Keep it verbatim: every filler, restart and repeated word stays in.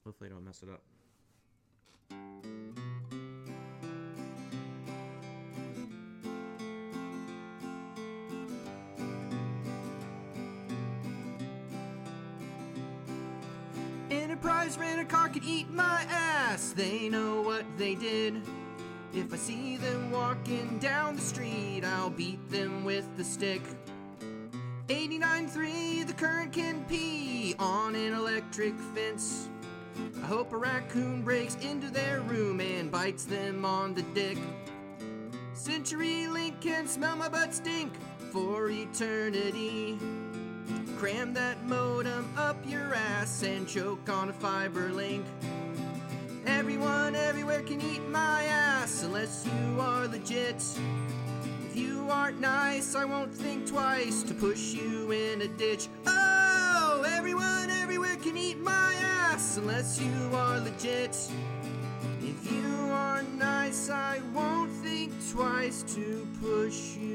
Hopefully I don't mess it up. Enterprise Rent-A-Car could eat my ass. They know what they did. If I see them walking down the street, I'll beat them with the stick. eighty-nine point three, the current can pee on an electric fence. I hope a raccoon breaks into their room and bites them on the dick. CenturyLink can smell my butt stink for eternity. Cram that modem up your ass and choke on a fiber link. Everyone everywhere can eat my ass unless you are legit. If you aren't nice, I won't think twice to push you in a ditch. Oh, everyone everywhere can eat my ass unless you are legit. If you are nice, I won't think twice to push you